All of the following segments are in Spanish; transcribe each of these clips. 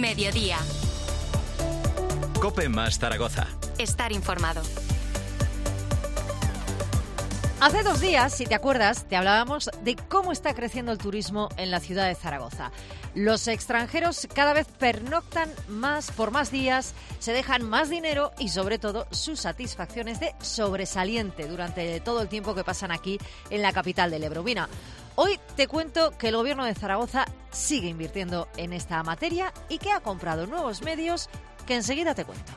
Mediodía. COPE más Zaragoza. Estar informado. Hace 2 días, si te acuerdas, te hablábamos de cómo está creciendo el turismo en la ciudad de Zaragoza. Los extranjeros cada vez pernoctan más por más días, se dejan más dinero y sobre todo su satisfacción es de sobresaliente durante todo el tiempo que pasan aquí en la capital del Ebro. Mira, hoy te cuento que el gobierno de Zaragoza sigue invirtiendo en esta materia y que ha comprado nuevos medios que enseguida te cuento.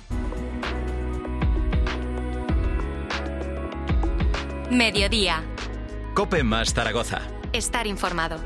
Mediodía. COPE más Zaragoza. Estar informado.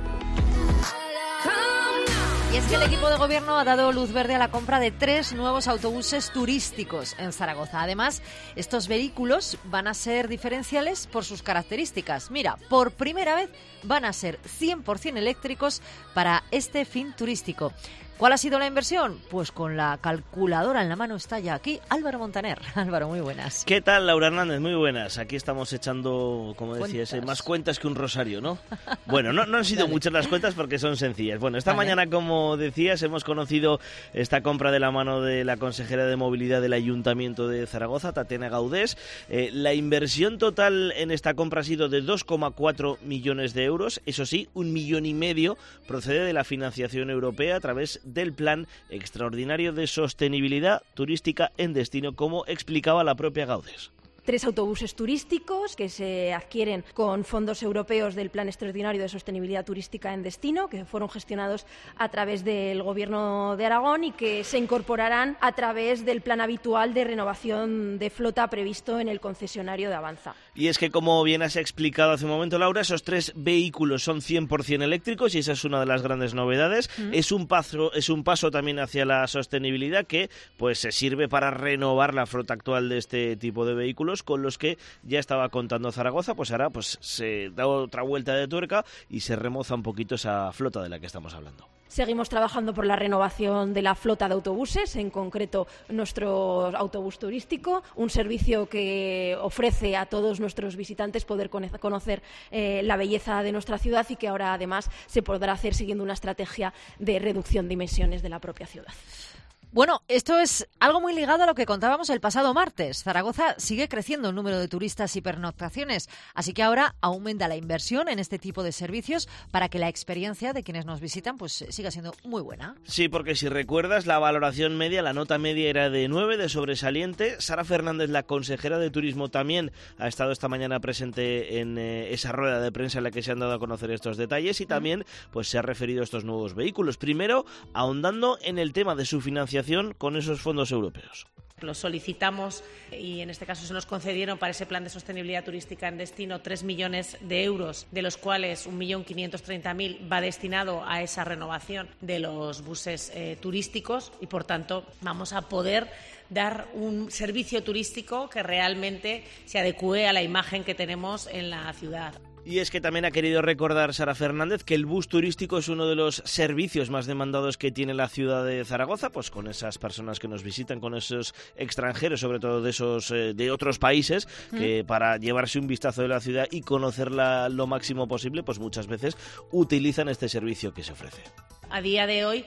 Y es que el equipo de gobierno ha dado luz verde a la compra de 3 nuevos autobuses turísticos en Zaragoza. Además, estos vehículos van a ser diferenciales por sus características. Mira, por primera vez van a ser 100% eléctricos para este fin turístico. ¿Cuál ha sido la inversión? Pues con la calculadora en la mano está ya aquí Álvaro Montaner. Álvaro, muy buenas. ¿Qué tal, Laura Hernández? Muy buenas. Aquí estamos echando, como decías, más cuentas que un rosario, ¿no? Bueno, no han sido muchas las cuentas porque son sencillas. Bueno, esta mañana, como decías, hemos conocido esta compra de la mano de la consejera de Movilidad del Ayuntamiento de Zaragoza, Tatiana Gaudés. La inversión total en esta compra ha sido de 2,4 millones de euros. Eso sí, 1,5 millones procede de la financiación europea a través del Plan Extraordinario de Sostenibilidad Turística en Destino, como explicaba la propia Gaudés. 3 autobuses turísticos que se adquieren con fondos europeos del Plan Extraordinario de Sostenibilidad Turística en Destino, que fueron gestionados a través del Gobierno de Aragón y que se incorporarán a través del plan habitual de renovación de flota previsto en el concesionario de Avanza. Y es que, como bien has explicado hace un momento, Laura, esos 3 vehículos son 100% eléctricos y esa es una de las grandes novedades. Es un paso también hacia la sostenibilidad que pues se sirve para renovar la flota actual de este tipo de vehículos, con los que ya estaba contando Zaragoza. Pues ahora pues se da otra vuelta de tuerca y se remoza un poquito esa flota de la que estamos hablando. Seguimos trabajando por la renovación de la flota de autobuses, en concreto nuestro autobús turístico, un servicio que ofrece a todos nuestros visitantes poder conocer la belleza de nuestra ciudad y que ahora además se podrá hacer siguiendo una estrategia de reducción de emisiones de la propia ciudad. Bueno, esto es algo muy ligado a lo que contábamos el pasado martes. Zaragoza sigue creciendo el número de turistas y pernoctaciones, así que ahora aumenta la inversión en este tipo de servicios para que la experiencia de quienes nos visitan pues siga siendo muy buena. Sí, porque si recuerdas, la valoración media, la nota media era de 9, de sobresaliente. Sara Fernández, la consejera de Turismo, también ha estado esta mañana presente en esa rueda de prensa en la que se han dado a conocer estos detalles y también pues se ha referido a estos nuevos vehículos. Primero, ahondando en el tema de su financiación con esos fondos europeos. Lo solicitamos y en este caso se nos concedieron para ese plan de sostenibilidad turística en destino 3 millones de euros, de los cuales 1.530.000 va destinado a esa renovación de los buses turísticos y por tanto vamos a poder dar un servicio turístico que realmente se adecue a la imagen que tenemos en la ciudad. Y es que también ha querido recordar Sara Fernández que el bus turístico es uno de los servicios más demandados que tiene la ciudad de Zaragoza, pues con esas personas que nos visitan, con esos extranjeros, sobre todo de esos de otros países, que para llevarse un vistazo de la ciudad y conocerla lo máximo posible, pues muchas veces utilizan este servicio que se ofrece. A día de hoy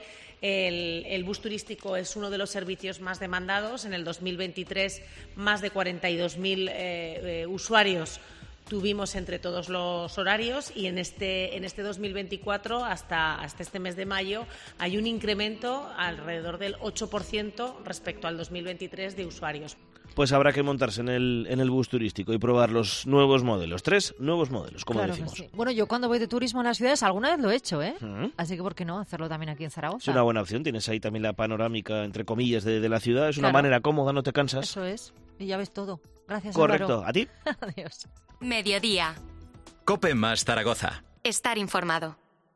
el bus turístico es uno de los servicios más demandados. En el 2023 más de 42.000 usuarios tuvimos entre todos los horarios y en este 2024 hasta este mes de mayo hay un incremento alrededor del 8% respecto al 2023 de usuarios. Pues habrá que montarse en el bus turístico y probar los nuevos modelos, 3 nuevos modelos, como claro decimos. Sí. Bueno, yo cuando voy de turismo en las ciudades alguna vez lo he hecho, Así que ¿por qué no hacerlo también aquí en Zaragoza? Es una buena opción, tienes ahí también la panorámica, entre comillas, de la ciudad, es una manera cómoda, no te cansas. Eso es, y ya ves todo. Gracias, correcto, Álvaro. ¿A ti? Adiós. Mediodía. COPE más Zaragoza. Estar informado.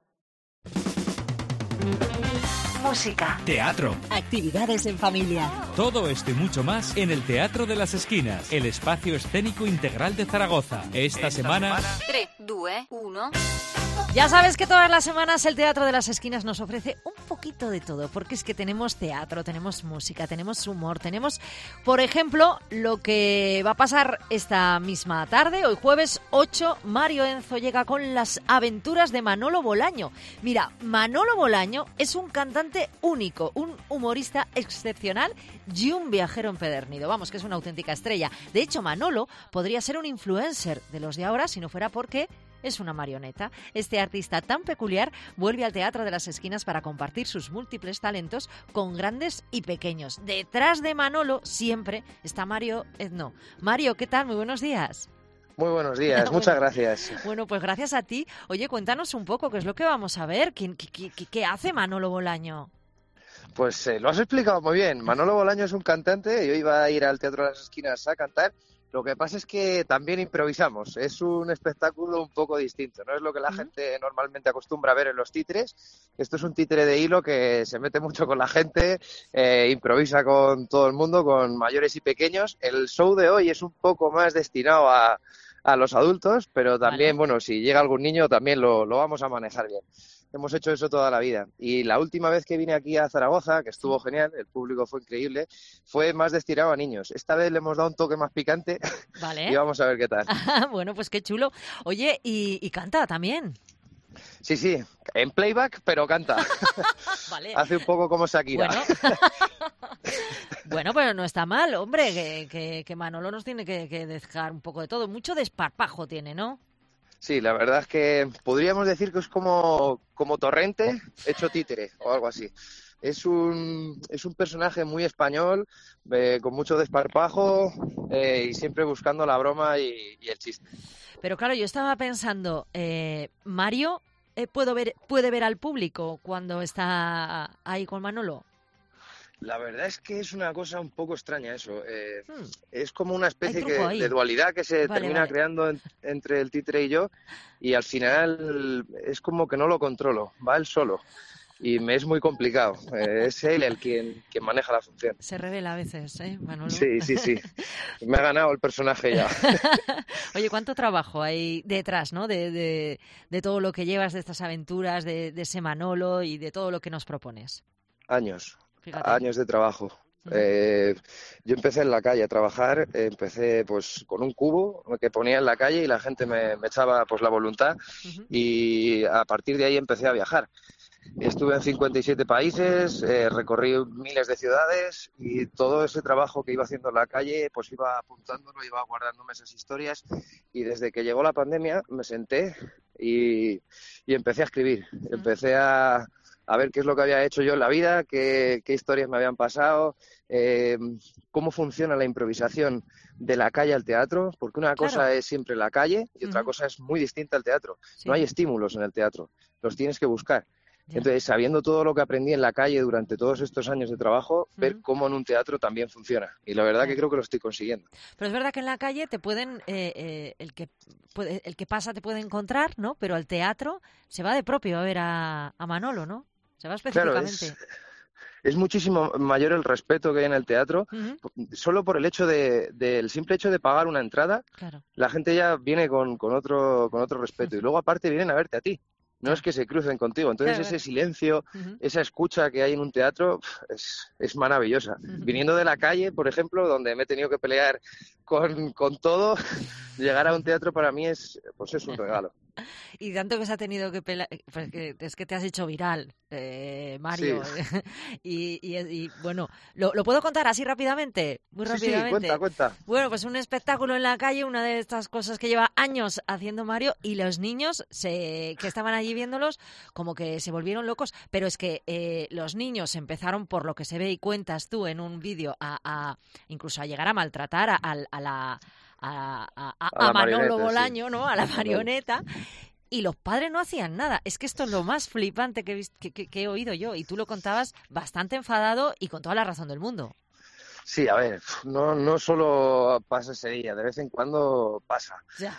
Música, teatro, actividades en familia. Todo esto y mucho más en el Teatro de las Esquinas, el espacio escénico integral de Zaragoza. Esta semana... 2, 1. Ya sabes que todas las semanas el Teatro de las Esquinas nos ofrece un poquito de todo, porque es que tenemos teatro, tenemos música, tenemos humor, tenemos, por ejemplo, lo que va a pasar esta misma tarde, hoy jueves 8, Mario Enzo llega con las aventuras de Manolo Bolaño. Mira, Manolo Bolaño es un cantante único, un humorista excepcional y un viajero empedernido. Vamos, que es una auténtica estrella. De hecho, Manolo podría ser un influencer de los de ahora si no fuera porque es una marioneta. Este artista tan peculiar vuelve al Teatro de las Esquinas para compartir sus múltiples talentos con grandes y pequeños. Detrás de Manolo siempre está Mario Ezno. Mario, ¿qué tal? Muy buenos días. Muy buenos días, muchas gracias. Bueno, pues gracias a ti. Oye, cuéntanos un poco qué es lo que vamos a ver. ¿Qué hace Manolo Bolaño? Pues lo has explicado muy bien. Manolo Bolaño es un cantante. Yo iba a ir al Teatro de las Esquinas a cantar. Lo que pasa es que también improvisamos. Es un espectáculo un poco distinto. No es lo que la gente normalmente acostumbra a ver en los títeres. Esto es un títere de hilo que se mete mucho con la gente, improvisa con todo el mundo, con mayores y pequeños. El show de hoy es un poco más destinado a los adultos, pero también, bueno, si llega algún niño también lo vamos a manejar bien. Hemos hecho eso toda la vida. Y la última vez que vine aquí a Zaragoza, que estuvo genial, el público fue increíble, fue más destinado a niños. Esta vez le hemos dado un toque más picante y vamos a ver qué tal. Bueno, pues qué chulo. Oye, y canta también. Sí, en playback, pero canta. Vale. Hace un poco como Shakira. Bueno, pero no está mal, hombre, que Manolo nos tiene que dejar un poco de todo. Mucho desparpajo tiene, ¿no? Sí, la verdad es que podríamos decir que es como Torrente hecho títere o algo así. Es un personaje muy español, con mucho desparpajo y siempre buscando la broma y el chiste. Pero claro, yo estaba pensando, Mario puede ver al público cuando está ahí con Manolo. La verdad es que es una cosa un poco extraña eso. Es como una especie de dualidad que se termina creando entre el títere y yo, y al final es como que no lo controlo, va él solo. Y me es muy complicado. Es él el quien maneja la función. Se revela a veces, Manolo? Sí. Me ha ganado el personaje ya. Oye, ¿cuánto trabajo hay detrás, ¿no? De todo lo que llevas, de estas aventuras, de ese Manolo y de todo lo que nos propones? Años. Fíjate. Años de trabajo. Yo empecé en la calle a trabajar, empecé pues con un cubo que ponía en la calle y la gente me echaba pues la voluntad y a partir de ahí empecé a viajar. Estuve en 57 países, recorrí miles de ciudades y todo ese trabajo que iba haciendo en la calle pues iba apuntándolo, iba guardándome esas historias, y desde que llegó la pandemia me senté y empecé a escribir, empecé a ver qué es lo que había hecho yo en la vida, qué historias me habían pasado, cómo funciona la improvisación de la calle al teatro, porque una cosa es siempre la calle y otra cosa es muy distinta al teatro. Sí. No hay estímulos en el teatro, los tienes que buscar. Ya. Entonces, sabiendo todo lo que aprendí en la calle durante todos estos años de trabajo, ver cómo en un teatro también funciona. Y la verdad que creo que lo estoy consiguiendo. Pero es verdad que en la calle te pueden, el que pasa te puede encontrar, ¿no? Pero al teatro se va de propio a ver a Manolo, ¿no? Se va específicamente. Claro, es muchísimo mayor el respeto que hay en el teatro. Solo por el hecho del simple hecho de pagar una entrada, la gente ya viene con otro respeto. Y luego aparte vienen a verte a ti. No es que se crucen contigo. Entonces ese silencio, esa escucha que hay en un teatro es maravillosa. Viniendo de la calle, por ejemplo, donde me he tenido que pelear con todo, llegar a un teatro para mí es un regalo. Y tanto que se ha tenido que pelear, porque es que te has hecho viral, Mario. Sí. y bueno, ¿lo puedo contar así rápidamente? Muy rápidamente. Sí, cuenta. Bueno, pues un espectáculo en la calle, una de estas cosas que lleva años haciendo Mario, y los niños que estaban allí viéndolos como que se volvieron locos, pero es que los niños empezaron, por lo que se ve y cuentas tú en un vídeo, incluso a llegar a maltratar a Manolo Bolaño, ¿no? A la marioneta. Y los padres no hacían nada. Es que esto es lo más flipante que he oído yo. Y tú lo contabas bastante enfadado y con toda la razón del mundo. Sí, a ver, no solo pasa ese día, de vez en cuando pasa. Ya.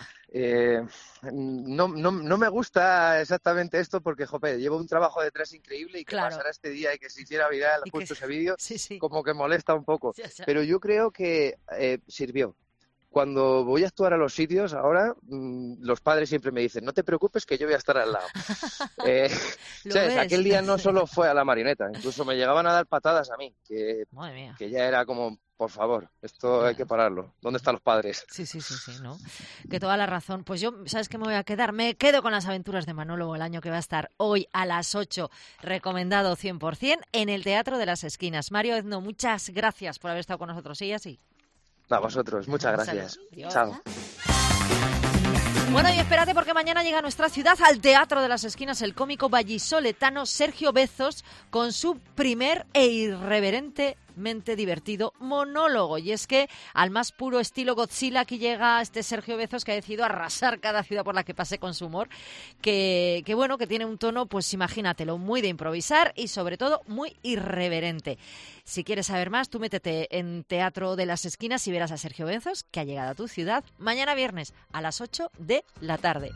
No me gusta exactamente esto porque, joder, llevo un trabajo detrás increíble y que pasara este día y que se hiciera viral justo ese vídeo, como que molesta un poco. Ya. Pero yo creo que sirvió. cuando voy a actuar a los sitios ahora, los padres siempre me dicen, no te preocupes que yo voy a estar al lado. ¿Sabes? Aquel día no solo fue a la Marioneta, incluso me llegaban a dar patadas a mí, que ya era como... Por favor, esto hay que pararlo. ¿Dónde están los padres? Sí, ¿no? Que toda la razón. Pues yo, ¿sabes qué me voy a quedar? Me quedo con las aventuras de Manolo Bolaño, que va a estar hoy a las 8, recomendado 100%, en el Teatro de las Esquinas. Mario Ezno, muchas gracias por haber estado con nosotros. Y así. A vosotros, muchas gracias. Chao. Bueno, y espérate porque mañana llega a nuestra ciudad, al Teatro de las Esquinas, el cómico vallisoletano Sergio Bezos con su primer e irreverentemente divertido monólogo. Y es que al más puro estilo Godzilla aquí llega este Sergio Bezos, que ha decidido arrasar cada ciudad por la que pase con su humor, que bueno, que tiene un tono, pues imagínatelo, muy de improvisar y sobre todo muy irreverente. Si quieres saber más, tú métete en Teatro de las Esquinas y verás a Sergio Bezos, que ha llegado a tu ciudad mañana viernes a las 8 de la tarde.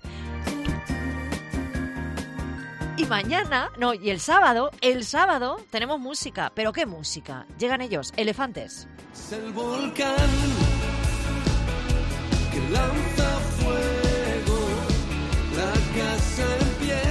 Y el sábado tenemos música. ¿Pero qué música? Llegan ellos, Elefantes. Es el volcán que lanza fuego, la casa en pie,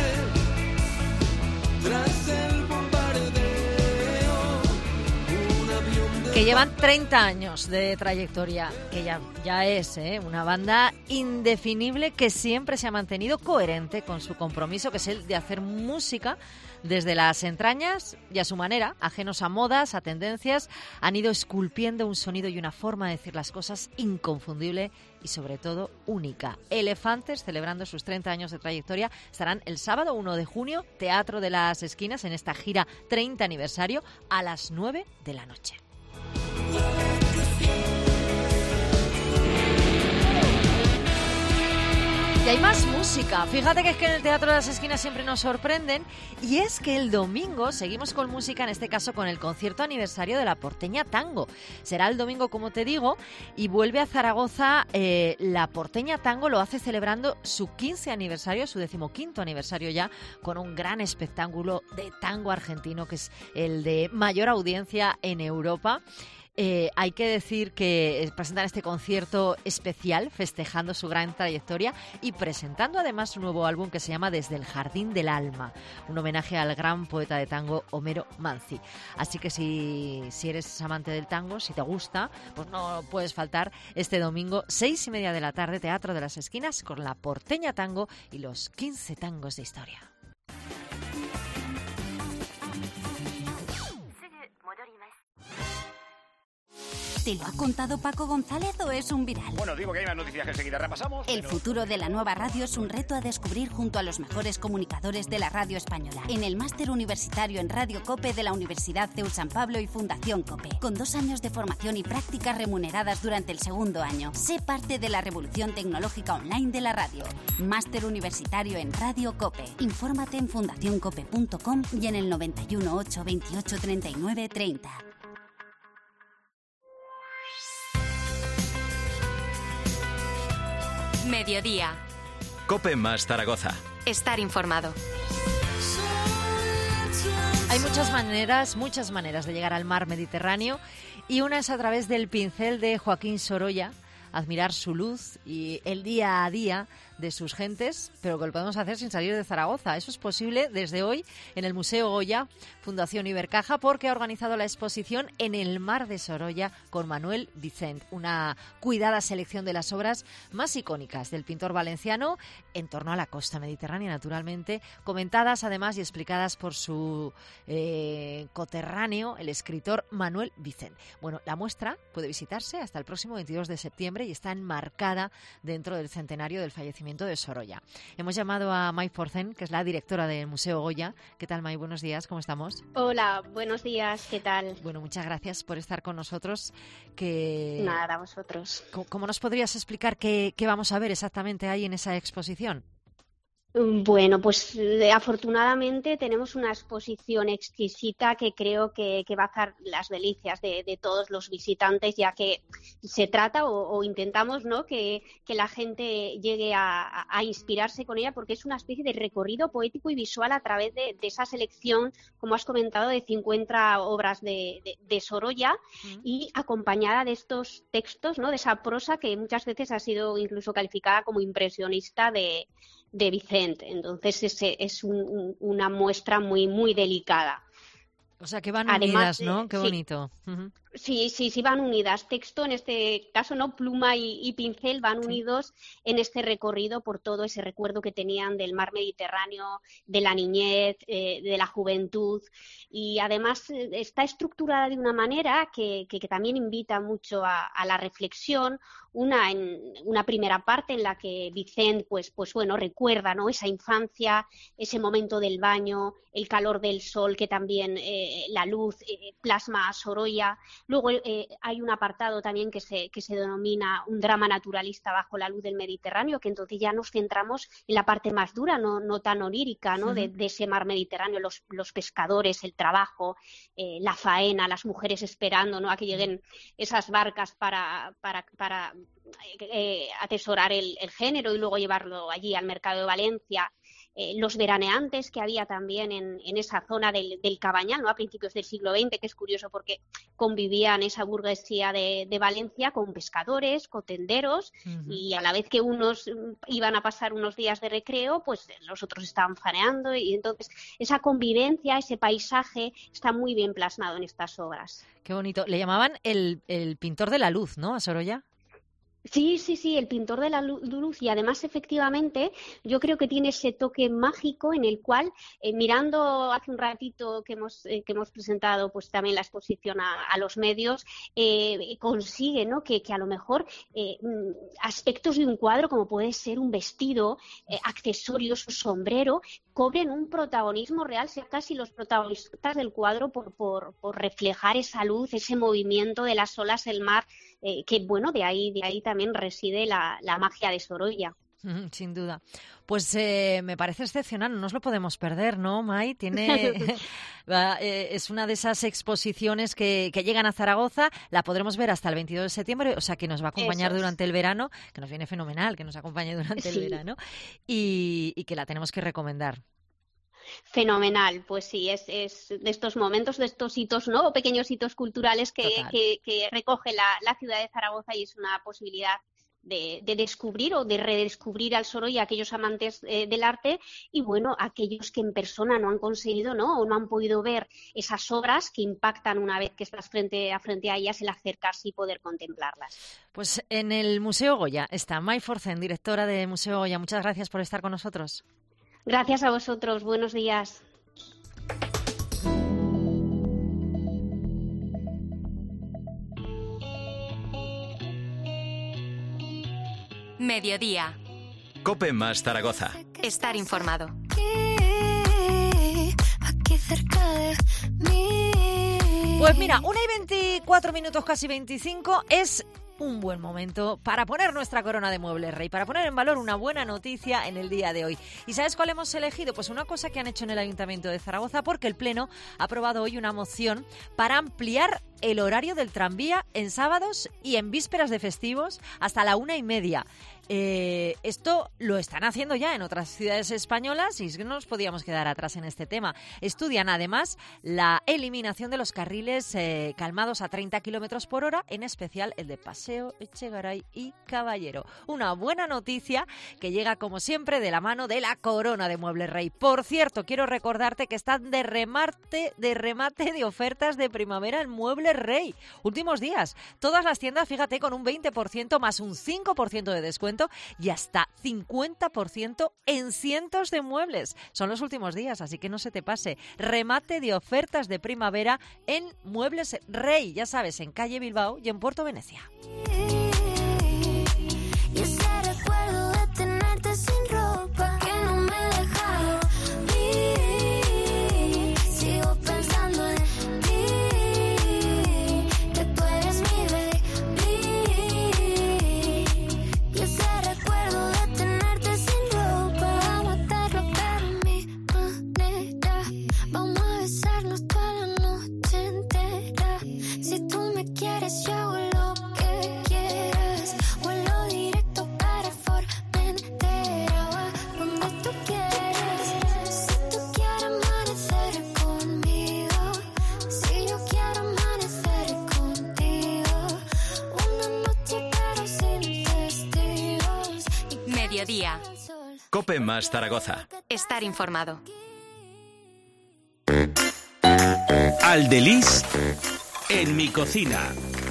tras el bombardeo, un avión de... Que llevan 30 años de trayectoria, que ya es una banda indefinible que siempre se ha mantenido coherente con su compromiso, que es el de hacer música desde las entrañas y a su manera, ajenos a modas, a tendencias, han ido esculpiendo un sonido y una forma de decir las cosas inconfundible y sobre todo única. Elefantes, celebrando sus 30 años de trayectoria, estarán el sábado 1 de junio, Teatro de las Esquinas, en esta gira 30 aniversario, a las 9 de la noche. Y hay más música. Fíjate que es que en el Teatro de las Esquinas siempre nos sorprenden, y es que el domingo seguimos con música, en este caso con el concierto aniversario de la Porteña Tango. Será el domingo, como te digo, y vuelve a Zaragoza. La Porteña Tango lo hace celebrando su 15 aniversario, su 15º aniversario ya, con un gran espectáculo de tango argentino, que es el de mayor audiencia en Europa. Hay que decir que presentan este concierto especial festejando su gran trayectoria y presentando además un nuevo álbum que se llama Desde el Jardín del Alma, un homenaje al gran poeta de tango Homero Manzi. Así que si eres amante del tango, si te gusta, pues no puedes faltar este domingo 6:30 de la tarde, Teatro de las Esquinas, con la Porteña Tango y los 15 tangos de historia. ¿Te lo ha contado Paco González o es un viral? Bueno, digo que hay más noticias que enseguida repasamos. El futuro de la nueva radio es un reto a descubrir junto a los mejores comunicadores de la radio española. En el Máster Universitario en Radio COPE de la Universidad CEU San Pablo y Fundación COPE. Con 2 años de formación y prácticas remuneradas durante el segundo año. Sé parte de la revolución tecnológica online de la radio. Máster Universitario en Radio COPE. Infórmate en fundacioncope.com y en el 91 8 28 39 30. Mediodía. COPE más Zaragoza. Estar informado. Hay muchas maneras de llegar al mar Mediterráneo, y una es a través del pincel de Joaquín Sorolla, admirar su luz y el día a día de sus gentes, pero que lo podemos hacer sin salir de Zaragoza. Eso es posible desde hoy en el Museo Goya, Fundación Ibercaja, porque ha organizado la exposición En el mar de Sorolla con Manuel Vicent, una cuidada selección de las obras más icónicas del pintor valenciano en torno a la costa mediterránea, naturalmente, comentadas además y explicadas por su coterráneo, el escritor Manuel Vicent. Bueno, la muestra puede visitarse hasta el próximo 22 de septiembre y está enmarcada dentro del centenario del fallecimiento de Sorolla. Hemos llamado a May Forcén, que es la directora del Museo Goya. ¿Qué tal, May? Buenos días, ¿cómo estamos? Hola, buenos días, ¿qué tal? Bueno, muchas gracias por estar con nosotros. Nada, a vosotros. ¿Cómo nos podrías explicar qué vamos a ver exactamente ahí en esa exposición? Bueno, pues afortunadamente tenemos una exposición exquisita que creo que va a hacer las delicias de todos los visitantes, ya que se trata o intentamos, ¿no?, que la gente llegue a inspirarse con ella, porque es una especie de recorrido poético y visual a través de esa selección, como has comentado, de 50 obras de Sorolla, y acompañada de estos textos, ¿no?, de esa prosa que muchas veces ha sido incluso calificada como impresionista de Vicent. Entonces es una muestra muy, muy delicada. O sea, que van unidas, ¿no? Qué bonito. Sí, van unidas. Texto, en este caso, ¿no?, pluma y pincel van unidos en este recorrido por todo ese recuerdo que tenían del mar Mediterráneo, de la niñez, de la juventud. Y además está estructurada de una manera que también invita mucho a la reflexión. En una primera parte en la que Vicent pues bueno, recuerda, ¿no?, esa infancia, ese momento del baño, el calor del sol que también la luz plasma a Sorolla. Luego hay un apartado también que se denomina un drama naturalista bajo la luz del Mediterráneo, que entonces ya nos centramos en la parte más dura, no tan onírica, ¿no?, de ese mar Mediterráneo, los pescadores, el trabajo, la faena, las mujeres esperando, ¿no?, a que lleguen esas barcas para atesorar el género y luego llevarlo allí al mercado de Valencia. Los veraneantes que había también en esa zona del Cabanyal, ¿no?, a principios del siglo XX, que es curioso porque convivían esa burguesía de Valencia con pescadores, con tenderos, y a la vez que unos iban a pasar unos días de recreo, pues los otros estaban faneando, y entonces esa convivencia, ese paisaje está muy bien plasmado en estas obras. Qué bonito. Le llamaban el pintor de la luz, ¿no?, a Sorolla. Sí, el pintor de la luz, y además efectivamente yo creo que tiene ese toque mágico en el cual, mirando hace un ratito que hemos presentado pues también la exposición a los medios, consigue, ¿no?, que a lo mejor aspectos de un cuadro como puede ser un vestido, accesorios, un sombrero, cobren un protagonismo real, sean casi los protagonistas del cuadro por reflejar esa luz, ese movimiento de las olas, el mar, que bueno, de ahí también reside la magia de Sorolla. Sin duda. Pues me parece excepcional, no nos lo podemos perder, ¿no, Mai? Es una de esas exposiciones que llegan a Zaragoza, la podremos ver hasta el 22 de septiembre, o sea que nos va a acompañar durante el verano, que nos viene fenomenal que nos acompañe durante el verano, y que la tenemos que recomendar. Fenomenal, pues sí, es de estos momentos, de estos hitos, ¿no?, o pequeños hitos culturales que recoge la ciudad de Zaragoza, y es una posibilidad de descubrir o de redescubrir al Sorolla a aquellos amantes del arte, y bueno, aquellos que en persona no han conseguido, ¿no?, o no han podido ver esas obras que impactan una vez que estás frente a ellas, el acercarse y poder contemplarlas. Pues en el Museo Goya está Mai Forcén, directora de Museo Goya. Muchas gracias por estar con nosotros. Gracias a vosotros, buenos días. Mediodía. COPE más Zaragoza. Estar informado. Pues mira, 1:24 minutos, casi 25, es un buen momento para poner nuestra corona de Muebles Rey, para poner en valor una buena noticia en el día de hoy. ¿Y sabes cuál hemos elegido? Pues una cosa que han hecho en el Ayuntamiento de Zaragoza, porque el Pleno ha aprobado hoy una moción para ampliar el horario del tranvía en sábados y en vísperas de festivos hasta la 1:30. Esto lo están haciendo ya en otras ciudades españolas y es que no nos podíamos quedar atrás en este tema. Estudian además la eliminación de los carriles calmados a 30 kilómetros por hora, en especial el de Paseo, Echegaray y Caballero. Una buena noticia que llega, como siempre, de la mano de la corona de Muebles Rey. Por cierto, quiero recordarte que están de remate de ofertas de primavera en Muebles Rey. Últimos días. Todas las tiendas, fíjate, con un 20% más un 5% de descuento y hasta 50% en cientos de muebles. Son los últimos días, así que no se te pase. Remate de ofertas de primavera en Muebles Rey, ya sabes, en calle Bilbao y en Puerto Venecia. Y ese recuerdo de tenerte sin ropa que no me dejaron ir. Sigo pensando en ti, que tú eres mi baby. Y ese recuerdo de tenerte sin ropa va a matar Cope más Zaragoza. Estar informado. Aldeliz en mi cocina.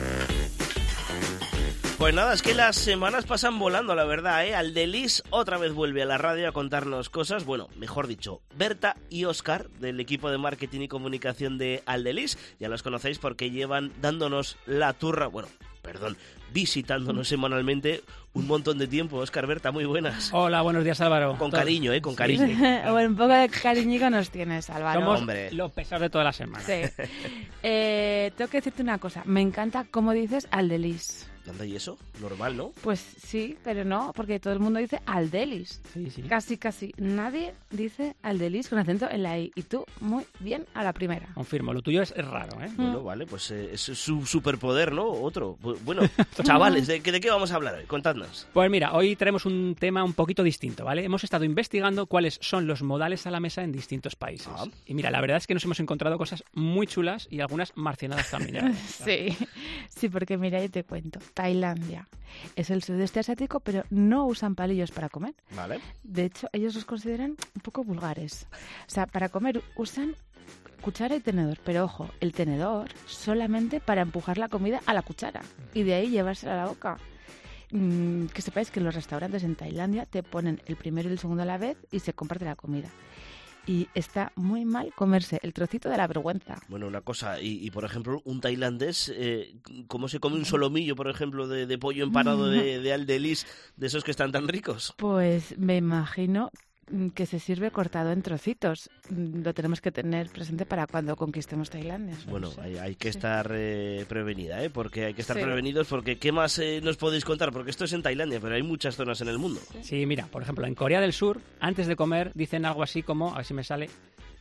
Pues nada, es que las semanas pasan volando, la verdad, ¿eh? Aldeliz otra vez vuelve a la radio a contarnos cosas, bueno, mejor dicho, Berta y Óscar, del equipo de marketing y comunicación de Aldeliz, ya los conocéis porque llevan dándonos la turra, visitándonos semanalmente un montón de tiempo. Óscar, Berta, muy buenas. Hola, buenos días, Álvaro. Con cariño, con cariño. Bueno, un poco de cariñico nos tienes, Álvaro. Somos los pesados de toda la semana. Sí. Tengo que decirte una cosa. Me encanta cómo dices Aldeliz. Anda, ¿y eso? Normal, ¿no? Pues sí, pero no, porque todo el mundo dice Aldeliz. Sí. Casi. Nadie dice Aldeliz con acento en la I. Y tú, muy bien a la primera. Confirmo, lo tuyo es raro, ¿eh? Bueno, vale, pues es su superpoder, ¿no? Otro. Bueno, chavales, ¿de qué vamos a hablar hoy? Contadnos. Pues mira, hoy traemos un tema un poquito distinto, ¿vale? Hemos estado investigando cuáles son los modales a la mesa en distintos países. Y mira, la verdad es que nos hemos encontrado cosas muy chulas y algunas marcianadas también. Sí, porque mira, yo te cuento. Tailandia es el sudeste asiático, pero no usan palillos para comer. Vale. De hecho, ellos los consideran un poco vulgares. O sea, para comer usan cuchara y tenedor, pero ojo, el tenedor solamente para empujar la comida a la cuchara y de ahí llevársela a la boca. Que sepáis que en los restaurantes en Tailandia te ponen el primero y el segundo a la vez y se comparte la comida. Y está muy mal comerse el trocito de la vergüenza. Bueno, una cosa, y por ejemplo, un tailandés, ¿cómo se come un solomillo, por ejemplo, de pollo empanado de Aldeliz, de esos que están tan ricos? Pues me imagino que se sirve cortado en trocitos. Lo tenemos que tener presente para cuando conquistemos Tailandia. Bueno, hay que estar prevenida, porque hay que estar prevenidos, porque ¿qué más nos podéis contar? Porque esto es en Tailandia, pero hay muchas zonas en el mundo. Sí, mira, por ejemplo, en Corea del Sur, antes de comer, dicen algo así como, a ver si me sale,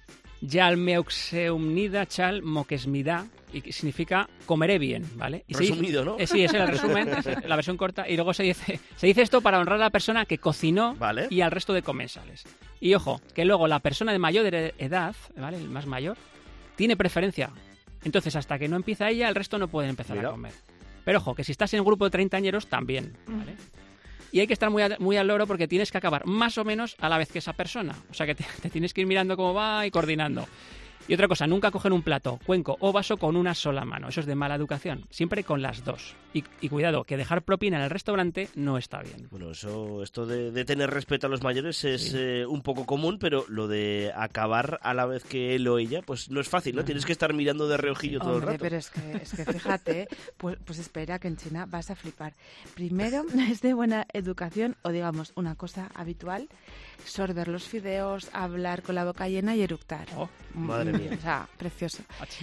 Yalmeukseumnida chal mokesmida, y que significa comeré bien, ¿vale? Y resumido, ¿no? Sí, es el resumen, la versión corta, y luego se dice esto para honrar a la persona que cocinó, ¿vale? Y al resto de comensales. Y ojo, que luego la persona de mayor edad, ¿vale? El más mayor, tiene preferencia. Entonces, hasta que no empieza ella, el resto no pueden empezar a comer. Pero ojo, que si estás en un grupo de treintañeros, también, ¿vale? Y hay que estar muy al loro porque tienes que acabar más o menos a la vez que esa persona. O sea que te tienes que ir mirando cómo va y coordinando. Y otra cosa, nunca coger un plato, cuenco o vaso con una sola mano. Eso es de mala educación. Siempre con las dos. Y cuidado, que dejar propina en el restaurante no está bien. Bueno, esto de tener respeto a los mayores es un poco común, pero lo de acabar a la vez que él o ella, pues no es fácil, ¿no? Tienes que estar mirando de reojillo todo el rato. Pero es que fíjate, pues espera que en China vas a flipar. Primero, es de buena educación, o digamos, una cosa habitual, sorber los fideos, hablar con la boca llena y eructar. Oh, madre mía. O sea, precioso.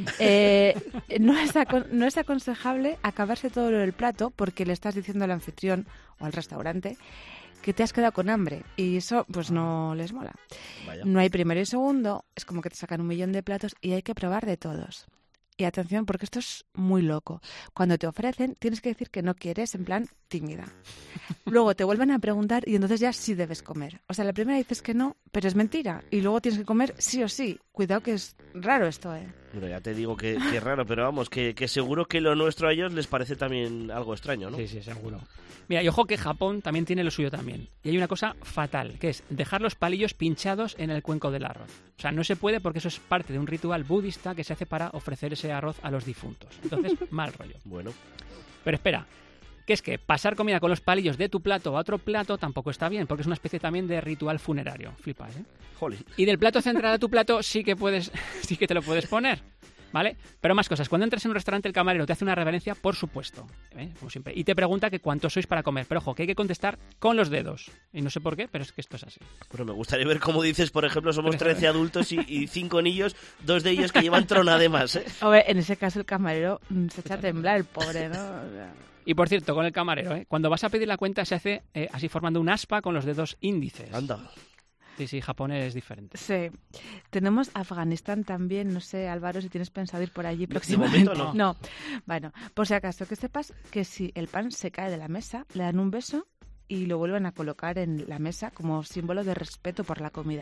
No es aconsejable acabarse todo lo del plato porque le estás diciendo al anfitrión o al restaurante que te has quedado con hambre y eso pues no les mola. Vaya. No hay primero y segundo, es como que te sacan 1.000.000 de platos y hay que probar de todos. Y atención, porque esto es muy loco. Cuando te ofrecen, tienes que decir que no quieres, en plan tímida. Luego te vuelven a preguntar y entonces ya sí debes comer. O sea, la primera dices que no, pero es mentira. Y luego tienes que comer sí o sí. Cuidado que es raro esto, ¿eh? Bueno, ya te digo que es raro, pero vamos, que seguro que lo nuestro a ellos les parece también algo extraño, ¿no? Sí, seguro. Mira, y ojo que Japón también tiene lo suyo también. Y hay una cosa fatal, que es dejar los palillos pinchados en el cuenco del arroz. O sea, no se puede porque eso es parte de un ritual budista que se hace para ofrecer ese arroz a los difuntos. Entonces, mal rollo. Bueno. Pero espera, que es que pasar comida con los palillos de tu plato a otro plato tampoco está bien, porque es una especie también de ritual funerario. Flipas, ¿eh? Jolín. Y del plato central a tu plato sí que te lo puedes poner, ¿vale? Pero más cosas. Cuando entras en un restaurante, el camarero te hace una reverencia, por supuesto, como siempre, y te pregunta que cuántos sois para comer. Pero ojo, que hay que contestar con los dedos. Y no sé por qué, pero es que esto es así. Bueno, me gustaría ver cómo dices, por ejemplo, somos 13 adultos y 5 niños, 2 de ellos que llevan tronademas, ¿eh? A ver, en ese caso el camarero se echa a temblar, el pobre, ¿no? O sea... Y por cierto, con el camarero, cuando vas a pedir la cuenta se hace así formando un aspa con los dedos índices. Anda. Sí, Japón es diferente. Sí. Tenemos Afganistán también, no sé, Álvaro, si tienes pensado ir por allí próximamente. De momento no. No. Bueno, por si acaso, que sepas que si el pan se cae de la mesa, le dan un beso y lo vuelven a colocar en la mesa como símbolo de respeto por la comida.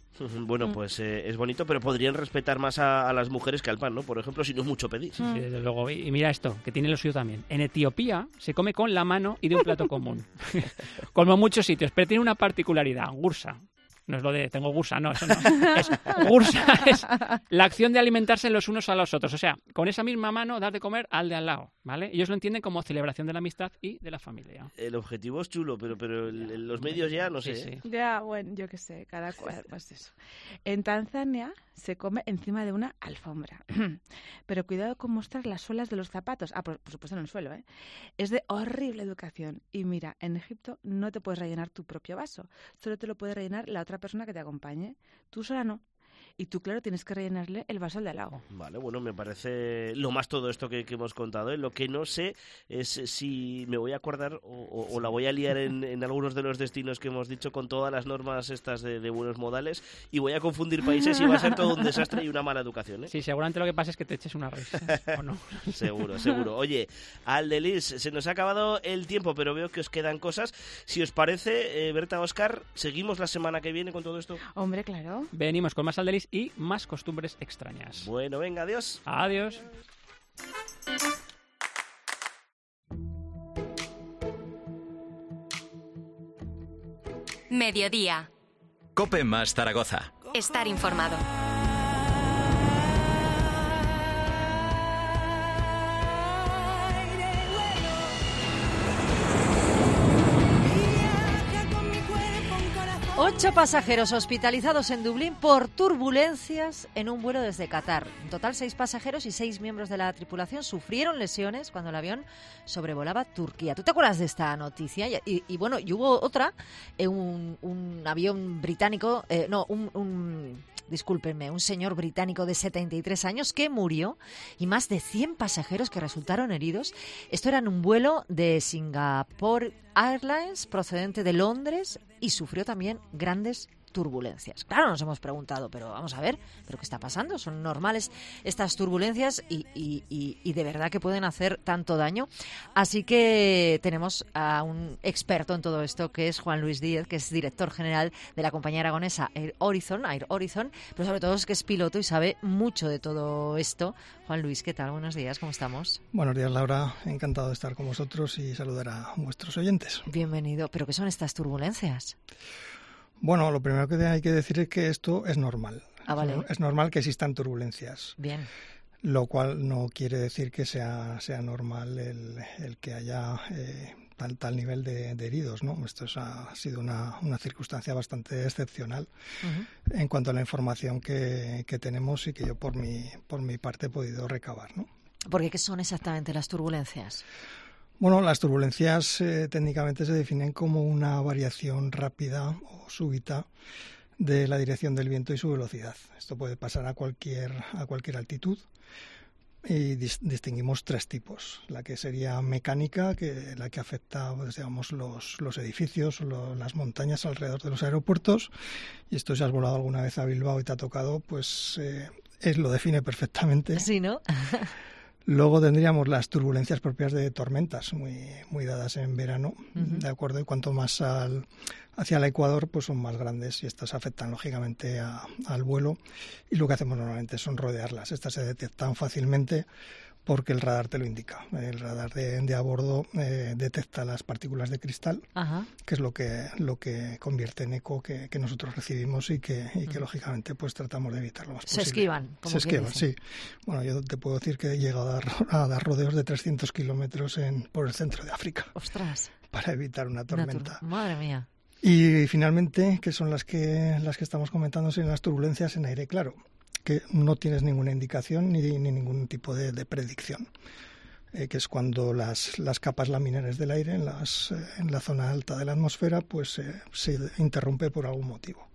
Bueno, pues es bonito, pero podrían respetar más a las mujeres que al pan, ¿no? Por ejemplo, si no es mucho pedir. Sí, desde luego. Y mira esto, que tiene lo suyo también. En Etiopía se come con la mano y de un plato común. Como en muchos sitios, pero tiene una particularidad, gursa. No es lo de tengo gursa, no, eso no. Gursa es la acción de alimentarse los unos a los otros. O sea, con esa misma mano dar de comer al de al lado, ¿vale? Ellos lo entienden como celebración de la amistad y de la familia. El objetivo es chulo, pero los medios ya, no sé. Sí. Ya, bueno, yo qué sé, cada cual, pues eso. En Tanzania se come encima de una alfombra. Pero cuidado con mostrar las suelas de los zapatos. Por supuesto en el suelo, ¿eh? Es de horrible educación. Y mira, en Egipto no te puedes rellenar tu propio vaso. Solo te lo puede rellenar la otra persona que te acompañe. Tú sola no. Y tú, claro, tienes que rellenarle el vaso al de al lado. Vale, bueno, me parece lo más todo esto que hemos contado, ¿eh? Lo que no sé es si me voy a acordar o la voy a liar en algunos de los destinos que hemos dicho con todas las normas estas de buenos modales y voy a confundir países y va a ser todo un desastre y una mala educación, ¿eh? Sí, seguramente lo que pasa es que te eches una risa, ¿o no? Seguro. Oye, Aldelis, se nos ha acabado el tiempo, pero veo que os quedan cosas. Si os parece, Berta, Óscar, ¿seguimos la semana que viene con todo esto? Hombre, claro. Venimos con más Aldelis y más costumbres extrañas. Bueno, venga, adiós. Adiós. Mediodía. COPE más Zaragoza. Estar informado. Ocho pasajeros hospitalizados en Dublín por turbulencias en un vuelo desde Qatar. En total, 6 pasajeros y 6 miembros de la tripulación sufrieron lesiones cuando el avión sobrevolaba Turquía. ¿Tú te acuerdas de esta noticia? Y bueno, y hubo otra, un avión británico, discúlpenme, un señor británico de 73 años que murió y más de 100 pasajeros que resultaron heridos. Esto era en un vuelo de Singapore Airlines procedente de Londres y sufrió también grandes turbulencias. Claro, nos hemos preguntado, pero vamos a ver, ¿pero qué está pasando? ¿Son normales estas turbulencias y de verdad que pueden hacer tanto daño? Así que tenemos a un experto en todo esto, que es Juan Luis Díez, que es director general de la compañía aragonesa Air Horizon, pero sobre todo es que es piloto y sabe mucho de todo esto. Juan Luis, ¿qué tal? Buenos días, ¿cómo estamos? Buenos días, Laura. Encantado de estar con vosotros y saludar a vuestros oyentes. Bienvenido. ¿Pero qué son estas turbulencias? Bueno, lo primero que hay que decir es que esto es normal. Ah, vale. Es normal que existan turbulencias. Bien. Lo cual no quiere decir que sea normal el que haya tal nivel de heridos, ¿no? Esto ha sido una circunstancia bastante excepcional en cuanto a la información que tenemos y que yo por mi parte he podido recabar, ¿no? ¿Porque qué son exactamente las turbulencias? Bueno, las turbulencias técnicamente se definen como una variación rápida o súbita de la dirección del viento y su velocidad. Esto puede pasar a cualquier altitud y distinguimos 3 tipos. La que sería mecánica, la que afecta, pues, digamos, los edificios o las montañas alrededor de los aeropuertos. Y esto, si has volado alguna vez a Bilbao y te ha tocado, pues lo define perfectamente. Sí, ¿no? Luego tendríamos las turbulencias propias de tormentas, muy dadas en verano, ¿de acuerdo? Y cuanto más hacia el ecuador, pues son más grandes y estas afectan lógicamente al vuelo. Y lo que hacemos normalmente son rodearlas. Estas se detectan fácilmente porque el radar te lo indica. El radar de a bordo detecta las partículas de cristal, que es lo que convierte en eco que nosotros recibimos y que lógicamente pues tratamos de evitar lo más posible. Se esquivan. Se esquivan, sí. Bueno, yo te puedo decir que he llegado a dar rodeos de 300 kilómetros por el centro de África. ¡Ostras! Para evitar una tormenta. Madre mía. Y finalmente, que son las que estamos comentando, son las turbulencias en aire claro, que no tienes ninguna indicación ni ningún tipo de predicción, que es cuando las capas laminares del aire en la zona alta de la atmósfera pues se interrumpe por algún motivo.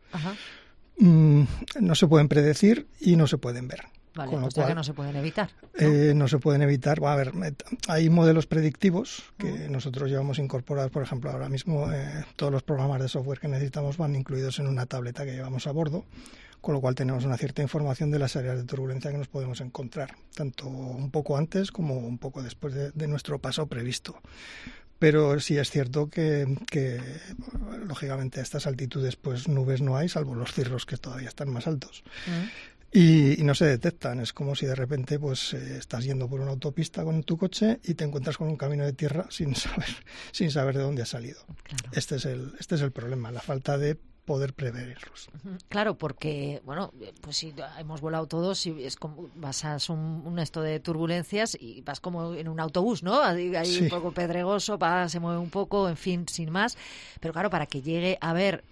No se pueden predecir y no se pueden ver. Vale, pues ya que no se pueden evitar, ¿no? No se pueden evitar. A ver, hay modelos predictivos que nosotros llevamos incorporados, por ejemplo, ahora mismo todos los programas de software que necesitamos van incluidos en una tableta que llevamos a bordo, con lo cual tenemos una cierta información de las áreas de turbulencia que nos podemos encontrar, tanto un poco antes como un poco después de nuestro paso previsto. Pero sí es cierto que lógicamente a estas altitudes pues nubes no hay, salvo los cirros que todavía están más altos. Y no se detectan. Es como si de repente pues estás yendo por una autopista con tu coche y te encuentras con un camino de tierra sin saber de dónde ha salido. Claro. Este es el problema, la falta de poder preverlos. Claro, porque, bueno, pues si hemos volado todos y es como vas a un esto de turbulencias y vas como en un autobús, ¿no? Ahí un poco pedregoso, se mueve un poco, en fin, sin más. Pero claro, para que llegue a ver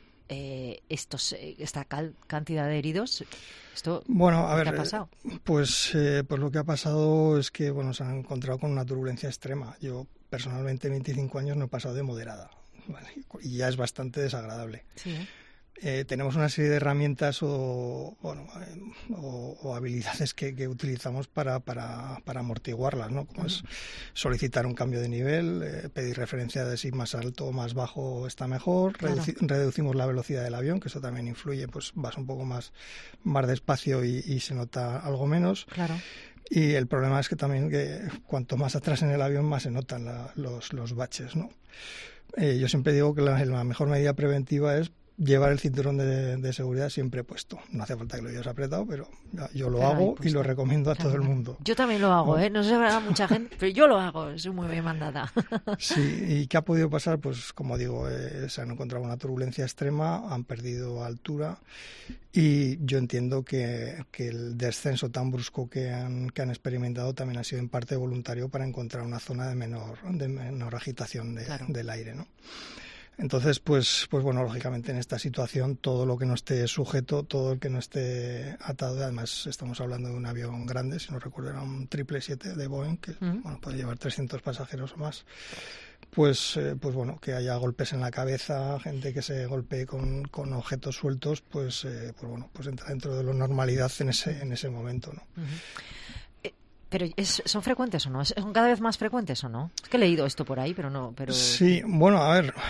esta cantidad de heridos, ¿qué ha pasado? Pues lo que ha pasado es que se han encontrado con una turbulencia extrema. Yo personalmente 25 años no he pasado de moderada, ¿vale? Y ya es bastante desagradable. Sí. Tenemos una serie de herramientas o habilidades que utilizamos para amortiguarlas, ¿no? Como es solicitar un cambio de nivel, pedir referencia de si más alto o más bajo está mejor, claro. Reducimos la velocidad del avión, que eso también influye, pues vas un poco más despacio y se nota algo menos. Claro. Y el problema es que también cuanto más atrás en el avión más se notan los baches, ¿no? Yo siempre digo que la mejor medida preventiva es llevar el cinturón de seguridad siempre puesto. No hace falta que lo lleves apretado, pero yo lo hago y lo recomiendo a todo el mundo. Yo también lo hago, no sé si habrá mucha gente, pero yo lo hago, soy muy bien mandada. Sí, ¿y qué ha podido pasar? Pues como digo, se han encontrado una turbulencia extrema, han perdido altura y yo entiendo que el descenso tan brusco que han experimentado también ha sido en parte voluntario para encontrar una zona de menor agitación del aire, ¿no? Entonces, pues bueno, lógicamente en esta situación todo lo que no esté sujeto, todo el que no esté atado, además estamos hablando de un avión grande, si no recuerdo era un 777 de Boeing, que puede llevar 300 pasajeros o más, pues bueno, que haya golpes en la cabeza, gente que se golpee con objetos sueltos, pues entra dentro de la normalidad en ese momento, ¿no? ¿Pero son frecuentes o no? ¿Son cada vez más frecuentes o no? Es que he leído esto por ahí, pero no... Sí, bueno, a ver...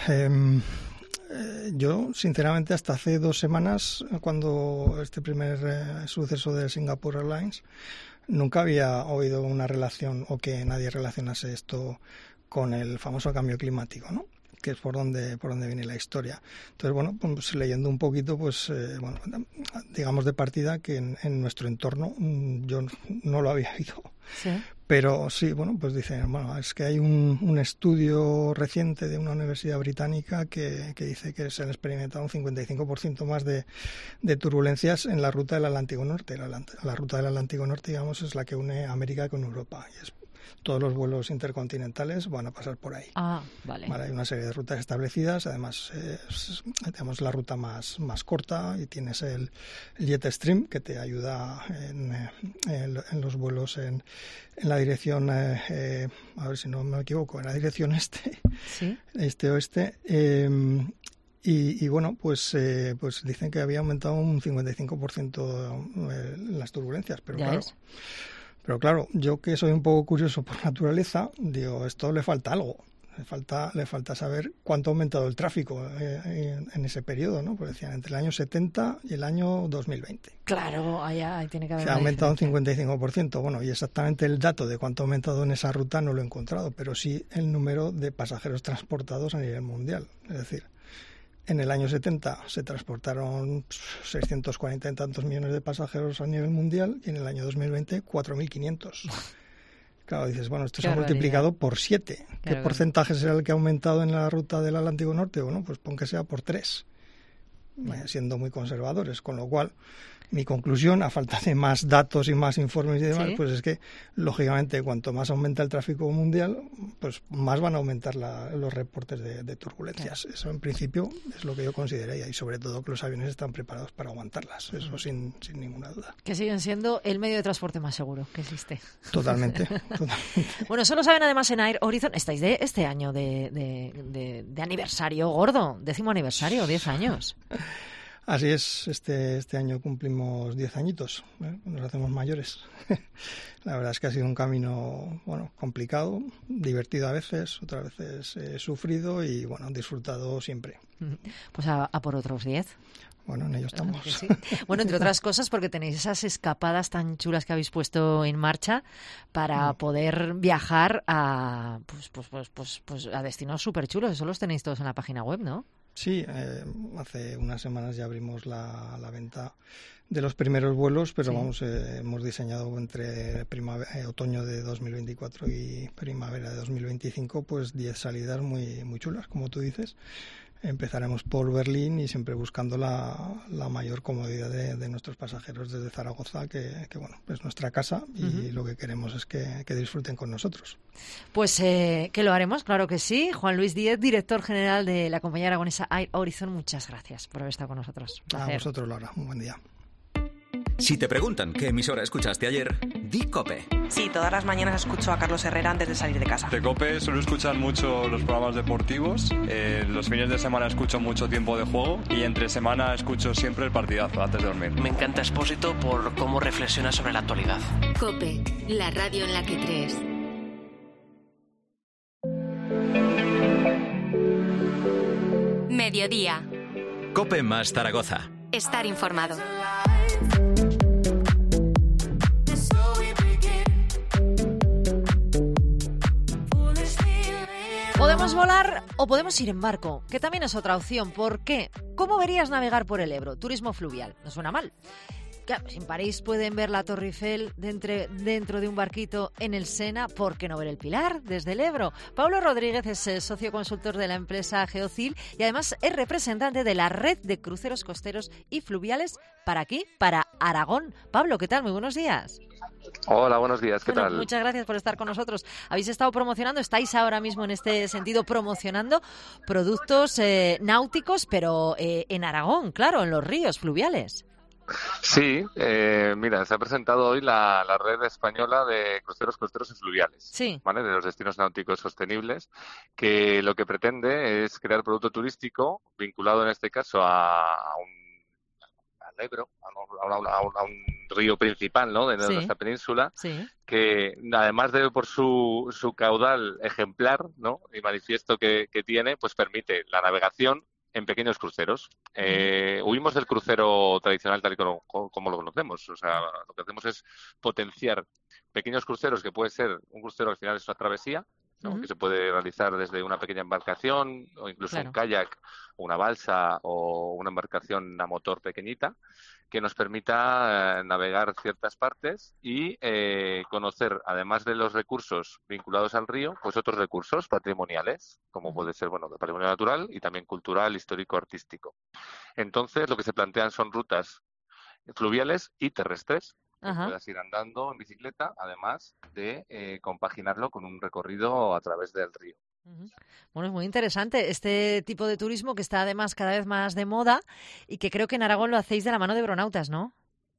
yo, sinceramente, hasta hace 2 semanas, cuando este primer suceso de Singapore Airlines, nunca había oído una relación o que nadie relacionase esto con el famoso cambio climático, ¿no? Que es por donde viene la historia. Entonces, bueno, pues leyendo un poquito, pues digamos de partida que en nuestro entorno yo no lo había oído. ¿Sí? Pero sí, bueno, pues dicen, es que hay un estudio reciente de una universidad británica que dice que se han experimentado un 55% más de turbulencias en la ruta del Atlántico Norte. La ruta del Atlántico Norte, digamos, es la que une América con Europa y es todos los vuelos intercontinentales van a pasar por ahí. Ah, vale. Hay una serie de rutas establecidas, además tenemos la ruta más corta y tienes el Jetstream que te ayuda en los vuelos en la dirección, a ver si no me equivoco, en la dirección ¿Sí? este-oeste. Y bueno, pues dicen que había aumentado un 55% las turbulencias, pero claro... Pero claro, yo que soy un poco curioso por naturaleza, digo, esto le falta algo. Le falta saber cuánto ha aumentado el tráfico en ese periodo, ¿no? Porque decían entre el año 70 y el año 2020. Claro, ahí tiene que haber. Se ha aumentado un 55%. Bueno, y exactamente el dato de cuánto ha aumentado en esa ruta no lo he encontrado, pero sí el número de pasajeros transportados a nivel mundial. Es decir, en el año 70 se transportaron 640 y tantos millones de pasajeros a nivel mundial y en el año 2020 4.500. Claro, dices, bueno, esto se ha multiplicado por 7. ¿Qué porcentaje será el que ha aumentado en la ruta del Atlántico Norte? Bueno, pues pon que sea por 3, siendo muy conservadores, con lo cual... Mi conclusión, a falta de más datos y más informes y demás, pues es que, lógicamente, cuanto más aumenta el tráfico mundial, pues más van a aumentar los reportes de turbulencias. Claro. Eso, en principio, es lo que yo consideraría. Y, sobre todo, que los aviones están preparados para aguantarlas. Eso sin ninguna duda. Que siguen siendo el medio de transporte más seguro que existe. Totalmente. Bueno, solo saben, además, en Air Horizon, estáis de este año de aniversario gordo. 10º aniversario, 10 años. Así es, este año cumplimos 10 añitos, nos hacemos mayores. La verdad es que ha sido un camino, complicado, divertido a veces, otras veces sufrido y, disfrutado siempre. Pues a por otros 10. Bueno, en ello estamos. Sí. Bueno, entre otras cosas porque tenéis esas escapadas tan chulas que habéis puesto en marcha para poder viajar a pues a destinos súper chulos. Eso los tenéis todos en la página web, ¿no? Sí, hace unas semanas ya abrimos la venta de los primeros vuelos, pero vamos, hemos diseñado entre otoño de 2024 y primavera de 2025, pues 10 salidas muy chulas, como tú dices. Empezaremos por Berlín y siempre buscando la mayor comodidad de nuestros pasajeros desde Zaragoza, que bueno, es nuestra casa y lo que queremos es que disfruten con nosotros. Pues que lo haremos, claro que sí. Juan Luis Díez, director general de la compañía aragonesa Air Horizon, muchas gracias por haber estado con nosotros. A vosotros, Laura. Un buen día. Si te preguntan qué emisora escuchaste ayer, di COPE. Sí, todas las mañanas escucho a Carlos Herrera antes de salir de casa. De COPE suelo escuchar mucho los programas deportivos, los fines de semana escucho mucho Tiempo de Juego y entre semana escucho siempre el partidazo antes de dormir. Me encanta Expósito por cómo reflexiona sobre la actualidad. COPE, la radio en la que crees. Mediodía. COPE más Zaragoza. Estar informado. Podemos volar o podemos ir en barco, que también es otra opción. ¿Por qué? ¿Cómo verías navegar por el Ebro? Turismo fluvial. No suena mal. Claro, si en París pueden ver la Torre Eiffel dentro de un barquito en el Sena, ¿por qué no ver el Pilar desde el Ebro? Pablo Rodríguez es socio consultor de la empresa Geocil y además es representante de la red de cruceros costeros y fluviales para aquí, para Aragón. Pablo, ¿qué tal? Muy buenos días. Hola, buenos días, ¿qué tal? Muchas gracias por estar con nosotros. Habéis estado promocionando, estáis ahora mismo en este sentido promocionando productos náuticos, pero en Aragón, claro, en los ríos fluviales. Sí, mira, se ha presentado hoy la red española de cruceros costeros y fluviales, sí, ¿vale? De los destinos náuticos sostenibles, que lo que pretende es crear producto turístico vinculado en este caso al Ebro, a un río principal, ¿no? de nuestra península, que además de por su caudal ejemplar, ¿no? y manifiesto que tiene, pues permite la navegación en pequeños cruceros. Huimos del crucero tradicional tal y como lo conocemos. O sea, lo que hacemos es potenciar pequeños cruceros, que puede ser un crucero al final es una travesía, ¿no? que se puede realizar desde una pequeña embarcación o incluso un kayak, o una balsa o una embarcación a motor pequeñita, que nos permita navegar ciertas partes y conocer, además de los recursos vinculados al río, pues otros recursos patrimoniales, como puede ser, bueno, de patrimonio natural y también cultural, histórico, artístico. Entonces, lo que se plantean son rutas fluviales y terrestres, que puedas ir andando en bicicleta, además de compaginarlo con un recorrido a través del río. Bueno, es muy interesante este tipo de turismo que está además cada vez más de moda y que creo que en Aragón lo hacéis de la mano de Ebronautas, ¿no?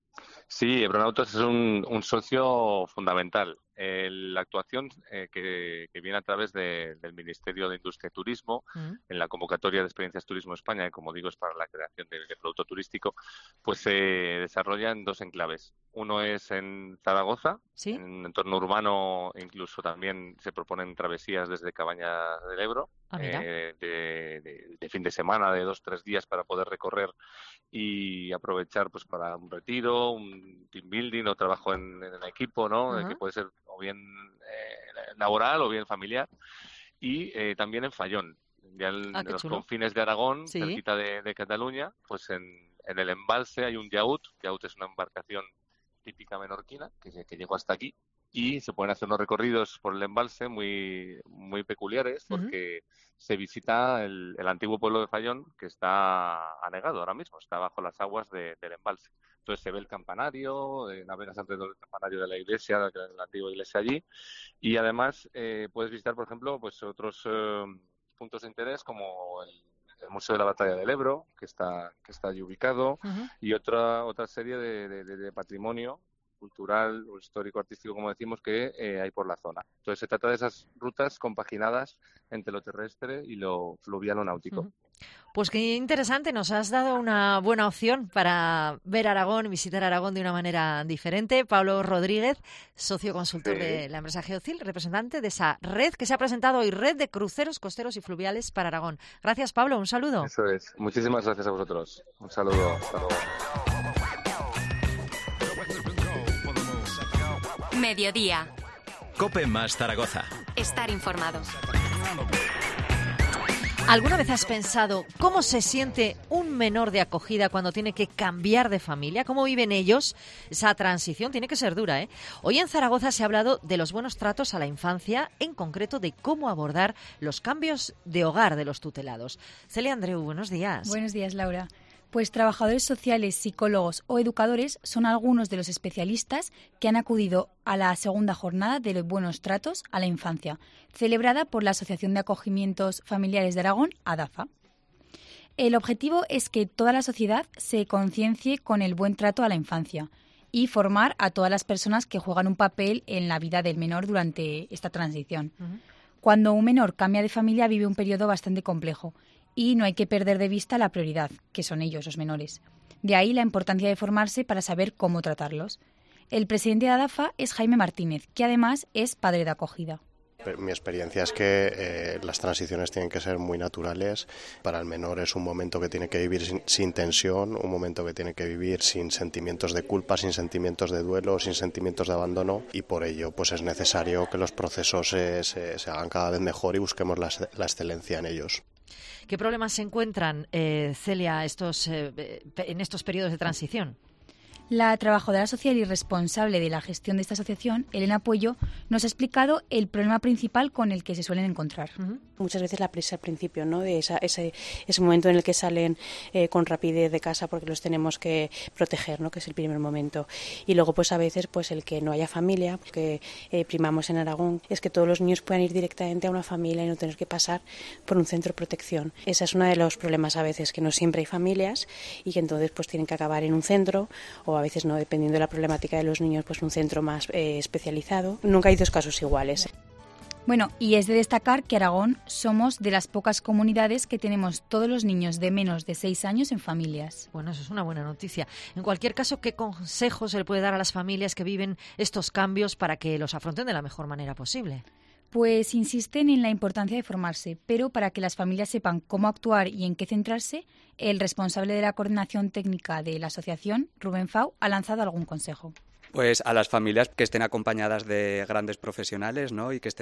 Sí, Ebronautas es un socio fundamental. La actuación que viene a través del Ministerio de Industria y Turismo en la convocatoria de Experiencias Turismo España, que como digo es para la creación de producto turístico, pues se desarrolla en dos enclaves. Uno es en Zaragoza, en un entorno urbano, incluso también se proponen travesías desde Cabaña del Ebro, de fin de semana, de 2-3 días para poder recorrer y aprovechar pues para un retiro, un team building o trabajo en equipo, ¿no? Que puede ser o bien laboral o bien familiar. Y también en Fallón, ya en los confines de Aragón, cerquita de Cataluña, pues en el embalse hay un yaut. Yaut es una embarcación típica menorquina que llegó hasta aquí. Y se pueden hacer unos recorridos por el embalse muy peculiares porque se visita el antiguo pueblo de Fallón, que está anegado ahora mismo, está bajo las aguas del embalse. Entonces se ve el campanario, navegas alrededor del campanario de la iglesia, de la antigua iglesia allí, y además puedes visitar, por ejemplo, pues otros puntos de interés como el Museo de la Batalla del Ebro, que está allí ubicado, y otra serie de patrimonio cultural o histórico-artístico, como decimos, que hay por la zona. Entonces se trata de esas rutas compaginadas entre lo terrestre y lo fluvial o náutico. Pues qué interesante, nos has dado una buena opción para ver Aragón, visitar Aragón de una manera diferente. Pablo Rodríguez, socio consultor de la empresa Geocil, representante de esa red que se ha presentado hoy, Red de Cruceros Costeros y Fluviales para Aragón. Gracias, Pablo, un saludo. Eso es, muchísimas gracias a vosotros. Un saludo, hasta luego. Mediodía. COPE más Zaragoza. Estar informado. ¿Alguna vez has pensado cómo se siente un menor de acogida cuando tiene que cambiar de familia? ¿Cómo viven ellos? Esa transición tiene que ser dura, ¿eh? Hoy en Zaragoza se ha hablado de los buenos tratos a la infancia, en concreto de cómo abordar los cambios de hogar de los tutelados. Celia Andreu, buenos días. Buenos días, Laura. Pues trabajadores sociales, psicólogos o educadores son algunos de los especialistas que han acudido a la segunda jornada de los buenos tratos a la infancia, celebrada por la Asociación de Acogimientos Familiares de Aragón, ADAFA. El objetivo es que toda la sociedad se conciencie con el buen trato a la infancia y formar a todas las personas que juegan un papel en la vida del menor durante esta transición. Cuando un menor cambia de familia vive un periodo bastante complejo y no hay que perder de vista la prioridad, que son ellos, los menores. De ahí la importancia de formarse para saber cómo tratarlos. El presidente de ADAFA es Jaime Martínez, que además es padre de acogida. Mi experiencia es que las transiciones tienen que ser muy naturales. Para el menor es un momento que tiene que vivir sin tensión, un momento que tiene que vivir sin sentimientos de culpa, sin sentimientos de duelo, sin sentimientos de abandono, y por ello pues es necesario que los procesos se hagan cada vez mejor y busquemos la excelencia en ellos. ¿Qué problemas se encuentran, Celia, en estos periodos de transición? La trabajadora social y responsable de la gestión de esta asociación, Elena Puello, nos ha explicado el problema principal con el que se suelen encontrar. Muchas veces la prisa al principio, ¿no? De ese momento en el que salen con rapidez de casa porque los tenemos que proteger, ¿no? Que es el primer momento. Y luego, pues a veces, pues el que no haya familia, que primamos en Aragón, es que todos los niños puedan ir directamente a una familia y no tener que pasar por un centro de protección. Ese es uno de los problemas a veces, que no siempre hay familias y que entonces pues tienen que acabar en un centro, o a veces no, dependiendo de la problemática de los niños, pues un centro más especializado. Nunca hay dos casos iguales. Bueno, y es de destacar que Aragón somos de las pocas comunidades que tenemos todos los niños de menos de 6 años en familias. Bueno, eso es una buena noticia. En cualquier caso, ¿qué consejos se le puede dar a las familias que viven estos cambios para que los afronten de la mejor manera posible? Pues insisten en la importancia de formarse, pero para que las familias sepan cómo actuar y en qué centrarse, el responsable de la coordinación técnica de la asociación, Rubén Fau, ha lanzado algún consejo. Pues a las familias que estén acompañadas de grandes profesionales, ¿no? Y que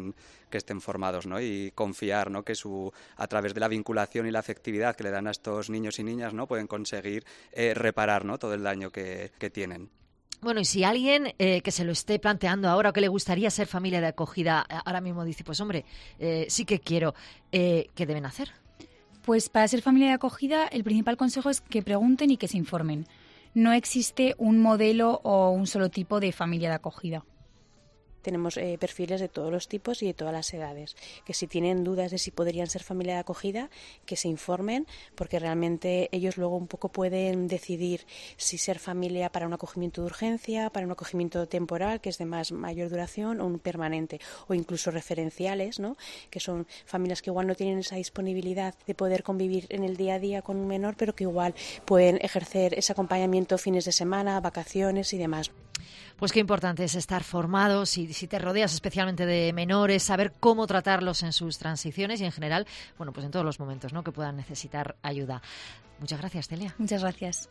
estén formados, ¿no? Y confiar, ¿no? Que a través de la vinculación y la afectividad que le dan a estos niños y niñas, ¿no? Pueden conseguir reparar, ¿no? Todo el daño que tienen. Bueno, y si alguien que se lo esté planteando ahora o que le gustaría ser familia de acogida, ahora mismo dice, pues hombre, sí que quiero, ¿qué deben hacer? Pues para ser familia de acogida, el principal consejo es que pregunten y que se informen. No existe un modelo o un solo tipo de familia de acogida. Tenemos perfiles de todos los tipos y de todas las edades, que si tienen dudas de si podrían ser familia de acogida, que se informen, porque realmente ellos luego un poco pueden decidir si ser familia para un acogimiento de urgencia, para un acogimiento temporal, que es de mayor duración, o un permanente, o incluso referenciales, ¿no? Que son familias que igual no tienen esa disponibilidad de poder convivir en el día a día con un menor, pero que igual pueden ejercer ese acompañamiento fines de semana, vacaciones y demás. Pues qué importante es estar formados y si te rodeas especialmente de menores, saber cómo tratarlos en sus transiciones y en general, bueno, pues en todos los momentos, ¿no? Que puedan necesitar ayuda. Muchas gracias, Celia. Muchas gracias.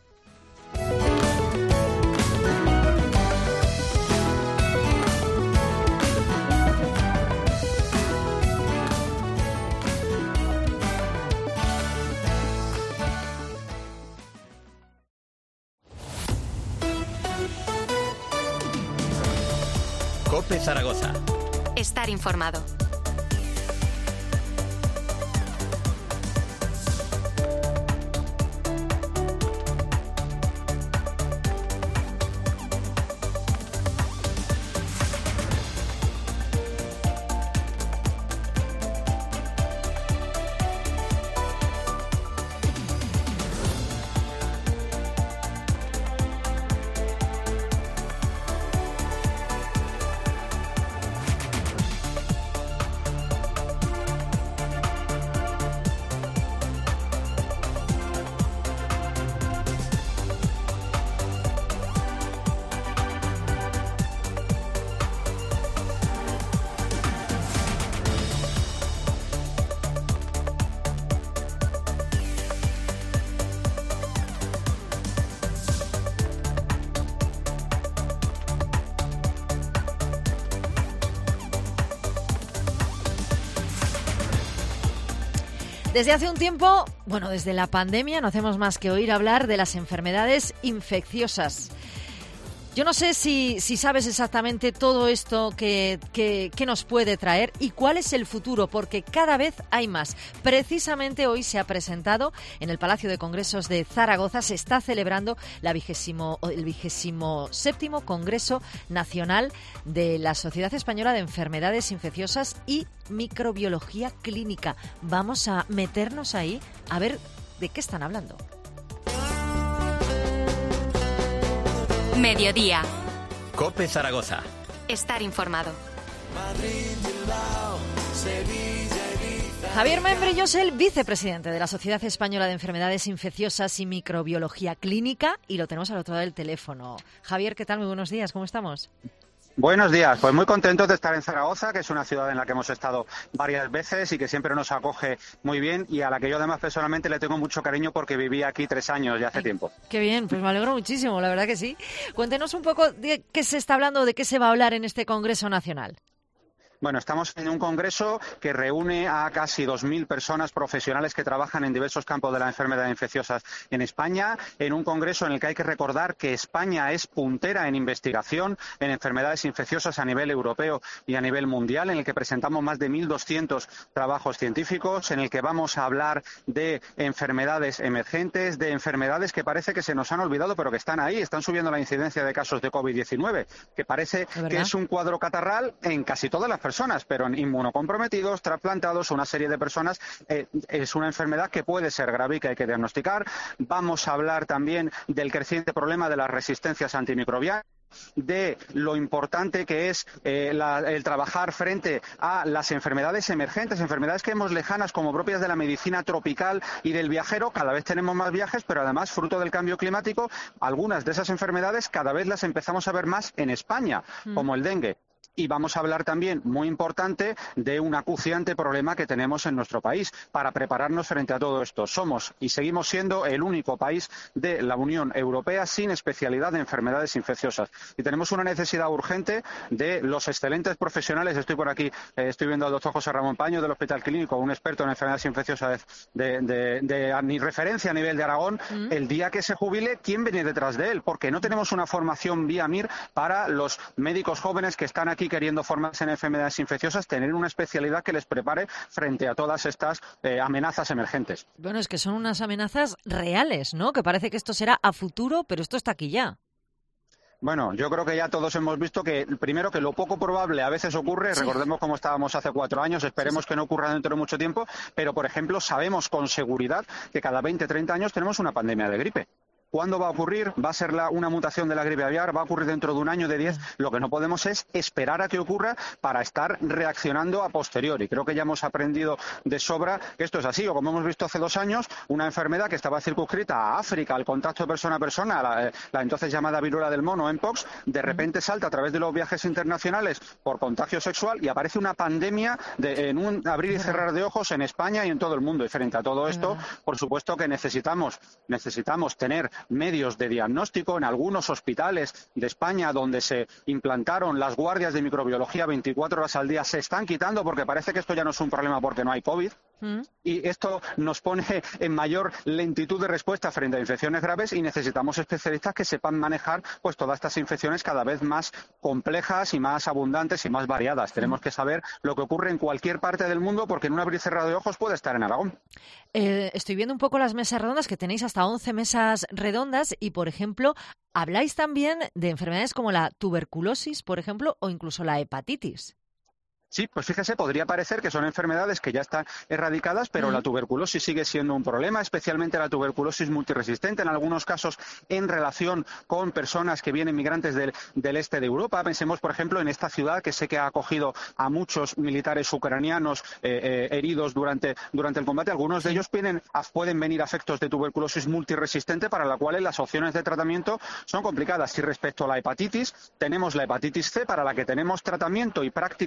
COPE Zaragoza. Estar informado. Desde hace un tiempo, bueno, desde la pandemia, no hacemos más que oír hablar de las enfermedades infecciosas. Yo no sé si sabes exactamente todo esto que nos puede traer y cuál es el futuro, porque cada vez hay más. Precisamente hoy se ha presentado en el Palacio de Congresos de Zaragoza, se está celebrando el 27º Congreso Nacional de la Sociedad Española de Enfermedades Infecciosas y Microbiología Clínica. Vamos a meternos ahí a ver de qué están hablando. Mediodía. COPE Zaragoza. Estar informado. Javier Membrello es el vicepresidente de la Sociedad Española de Enfermedades Infecciosas y Microbiología Clínica y lo tenemos al otro lado del teléfono. Javier, ¿qué tal? Muy buenos días, ¿cómo estamos? Buenos días, pues muy contentos de estar en Zaragoza, que es una ciudad en la que hemos estado varias veces y que siempre nos acoge muy bien y a la que yo además personalmente le tengo mucho cariño porque viví aquí 3 años ya hace tiempo. Qué bien, pues me alegro muchísimo, la verdad que sí. Cuéntenos un poco de qué se está hablando, de qué se va a hablar en este Congreso Nacional. Bueno, estamos en un congreso que reúne a casi 2.000 personas profesionales que trabajan en diversos campos de las enfermedades infecciosas en España, en un congreso en el que hay que recordar que España es puntera en investigación en enfermedades infecciosas a nivel europeo y a nivel mundial, en el que presentamos más de 1.200 trabajos científicos, en el que vamos a hablar de enfermedades emergentes, de enfermedades que parece que se nos han olvidado, pero que están ahí, están subiendo la incidencia de casos de COVID-19, que parece que es un cuadro catarral en casi todas las personas, pero en inmunocomprometidos, trasplantados, una serie de personas, es una enfermedad que puede ser grave y que hay que diagnosticar. Vamos a hablar también del creciente problema de las resistencias antimicrobianas, de lo importante que es el trabajar frente a las enfermedades emergentes, enfermedades que vemos lejanas como propias de la medicina tropical y del viajero. Cada vez tenemos más viajes, pero además, fruto del cambio climático, algunas de esas enfermedades cada vez las empezamos a ver más en España, como el dengue. Y vamos a hablar también, muy importante, de un acuciante problema que tenemos en nuestro país para prepararnos frente a todo esto. Somos y seguimos siendo el único país de la Unión Europea sin especialidad de enfermedades infecciosas. Y tenemos una necesidad urgente de los excelentes profesionales. Estoy por aquí, estoy viendo al doctor José Ramón Paño del Hospital Clínico, un experto en enfermedades infecciosas de mi referencia a nivel de Aragón. El día que se jubile, ¿quién viene detrás de él? Porque no tenemos una formación vía MIR para los médicos jóvenes que están aquí queriendo formarse en enfermedades infecciosas, tener una especialidad que les prepare frente a todas estas amenazas emergentes. Bueno, es que son unas amenazas reales, ¿no? Que parece que esto será a futuro, pero esto está aquí ya. Bueno, yo creo que ya todos hemos visto que, primero, que lo poco probable a veces ocurre. Sí. Recordemos cómo estábamos hace 4 años, esperemos que no ocurra dentro de mucho tiempo, pero, por ejemplo, sabemos con seguridad que cada 20-30 años tenemos una pandemia de gripe. ¿Cuándo va a ocurrir? ¿Va a ser una mutación de la gripe aviar? ¿Va a ocurrir dentro de un año, de 10? Lo que no podemos es esperar a que ocurra para estar reaccionando a posteriori. Creo que ya hemos aprendido de sobra que esto es así. O como hemos visto hace 2 años, una enfermedad que estaba circunscrita a África, al contacto de persona a persona, la entonces llamada viruela del mono, Mpox, de repente salta a través de los viajes internacionales por contagio sexual y aparece una pandemia en un abrir y cerrar de ojos en España y en todo el mundo. Y frente a todo esto, por supuesto que necesitamos tener medios de diagnóstico en algunos hospitales de España donde se implantaron las guardias de microbiología 24 horas al día. Se están quitando porque parece que esto ya no es un problema porque no hay COVID. Y esto nos pone en mayor lentitud de respuesta frente a infecciones graves y necesitamos especialistas que sepan manejar pues todas estas infecciones cada vez más complejas y más abundantes y más variadas. Tenemos que saber lo que ocurre en cualquier parte del mundo porque en un abrir y cerrar de ojos puede estar en Aragón. Estoy viendo un poco las mesas redondas, que tenéis hasta 11 mesas redondas y, por ejemplo, habláis también de enfermedades como la tuberculosis, por ejemplo, o incluso la hepatitis. Sí, pues fíjese, podría parecer que son enfermedades que ya están erradicadas, pero la tuberculosis sigue siendo un problema, especialmente la tuberculosis multiresistente, en algunos casos en relación con personas que vienen migrantes del este de Europa. Pensemos, por ejemplo, en esta ciudad que sé que ha acogido a muchos militares ucranianos heridos durante el combate. Algunos de ellos pueden venir afectos de tuberculosis multiresistente, para la cual las opciones de tratamiento son complicadas. Y respecto a la hepatitis, tenemos la hepatitis C, para la que tenemos tratamiento y prácticamente está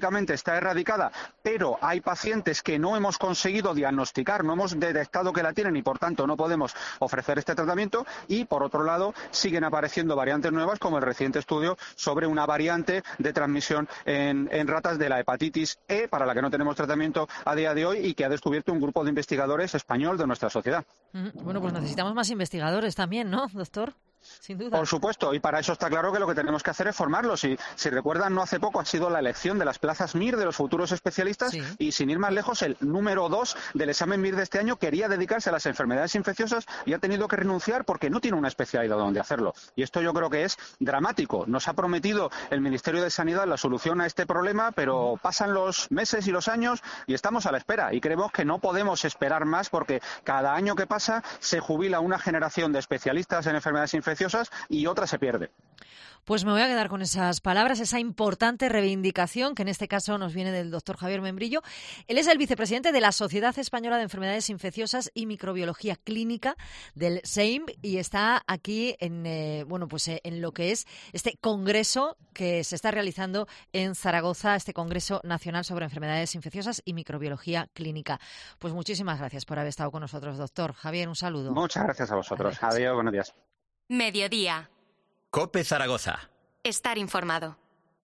está erradicada, pero hay pacientes que no hemos conseguido diagnosticar, no hemos detectado que la tienen y por tanto no podemos ofrecer este tratamiento. Y por otro lado siguen apareciendo variantes nuevas, como el reciente estudio sobre una variante de transmisión en ratas de la hepatitis E, para la que no tenemos tratamiento a día de hoy y que ha descubierto un grupo de investigadores español de nuestra sociedad. Bueno, pues necesitamos más investigadores también, ¿no, doctor? Sin duda. Por supuesto, y para eso está claro que lo que tenemos que hacer es formarlos. Y si recuerdan, no hace poco ha sido la elección de las plazas MIR de los futuros especialistas, y sin ir más lejos, el número 2 del examen MIR de este año quería dedicarse a las enfermedades infecciosas y ha tenido que renunciar porque no tiene una especialidad donde hacerlo. Y esto yo creo que es dramático. Nos ha prometido el Ministerio de Sanidad la solución a este problema, pero pasan los meses y los años y estamos a la espera. Y creemos que no podemos esperar más porque cada año que pasa se jubila una generación de especialistas en enfermedades infecciosas y otra se pierde. Pues me voy a quedar con esas palabras, esa importante reivindicación que en este caso nos viene del doctor Javier Membrillo. Él es el vicepresidente de la Sociedad Española de Enfermedades Infecciosas y Microbiología Clínica del SEIM y está aquí en lo que es este congreso que se está realizando en Zaragoza, este Congreso Nacional sobre Enfermedades Infecciosas y Microbiología Clínica. Pues muchísimas gracias por haber estado con nosotros, doctor. Javier, un saludo. Muchas gracias a vosotros. Adiós, buenos días. Mediodía. COPE Zaragoza. Estar informado.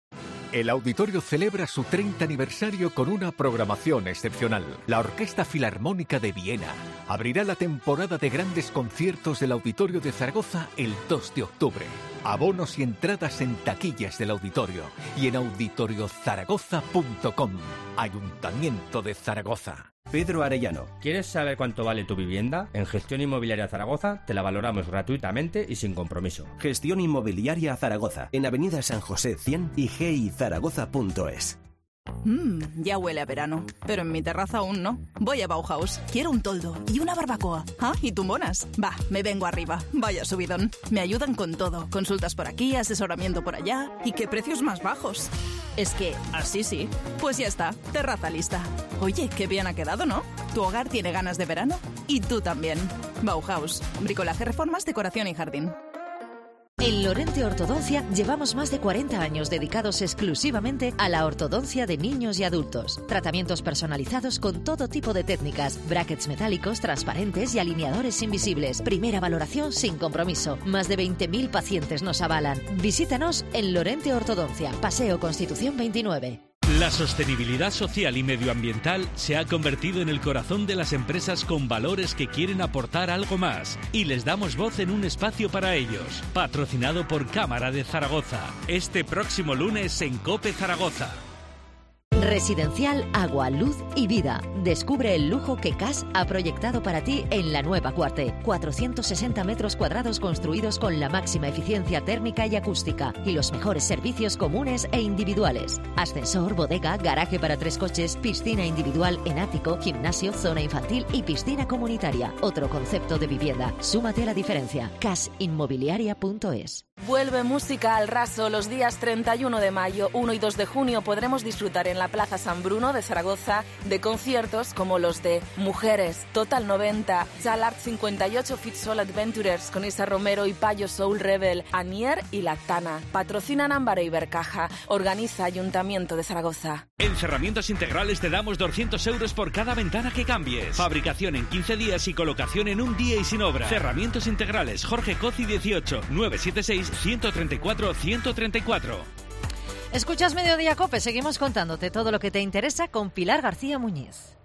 El auditorio celebra su 30 aniversario con una programación excepcional. La Orquesta Filarmónica de Viena abrirá la temporada de grandes conciertos del Auditorio de Zaragoza el 2 de octubre. Abonos y entradas en taquillas del auditorio y en auditoriozaragoza.com. Ayuntamiento de Zaragoza. Pedro Arellano, ¿quieres saber cuánto vale tu vivienda? En Gestión Inmobiliaria Zaragoza te la valoramos gratuitamente y sin compromiso. Gestión Inmobiliaria Zaragoza, en Avenida San José 100 y gizaragoza.es. Ya huele a verano, pero en mi terraza aún no. Voy a Bauhaus, quiero un toldo y una barbacoa. Ah, ¿y tumbonas? Va, me vengo arriba, vaya subidón. Me ayudan con todo, consultas por aquí, asesoramiento por allá. ¿Y qué precios más bajos? Es que, así sí, pues ya está, terraza lista. Oye, qué bien ha quedado, ¿no? Tu hogar tiene ganas de verano y tú también. Bauhaus, bricolaje, reformas, decoración y jardín. En Lorente Ortodoncia llevamos más de 40 años dedicados exclusivamente a la ortodoncia de niños y adultos. Tratamientos personalizados con todo tipo de técnicas, brackets metálicos, transparentes y alineadores invisibles. Primera valoración sin compromiso. Más de 20.000 pacientes nos avalan. Visítanos en Lorente Ortodoncia, Paseo Constitución 29. La sostenibilidad social y medioambiental se ha convertido en el corazón de las empresas con valores que quieren aportar algo más y les damos voz en un espacio para ellos. Patrocinado por Cámara de Zaragoza. Este próximo lunes en COPE Zaragoza. Residencial Agua, Luz y Vida. Descubre el lujo que CAS ha proyectado para ti en la Nueva Cuarte. 460 metros cuadrados construidos con la máxima eficiencia térmica y acústica y los mejores servicios comunes e individuales. Ascensor, bodega, garaje para 3 coches, piscina individual en ático, gimnasio, zona infantil y piscina comunitaria. Otro concepto de vivienda. Súmate a la diferencia. casinmobiliaria.es. Vuelve Música al Raso los días 31 de mayo, 1 y 2 de junio. Podremos disfrutar en la Plaza San Bruno de Zaragoza de conciertos como los de Mujeres, Total 90, Chalart 58, Fitzol Adventurers con Isa Romero y Payo Soul Rebel, Anier y Lactana. Patrocinan Ámbar e Ibercaja. Organiza Ayuntamiento de Zaragoza. En Cerramientos Integrales te damos 200 euros por cada ventana que cambies. Fabricación en 15 días y colocación en un día y sin obra. Cerramientos Integrales, Jorge Cozi 18, 976 134 134. Escuchas Mediodía COPE, seguimos contándote todo lo que te interesa con Pilar García Muñiz.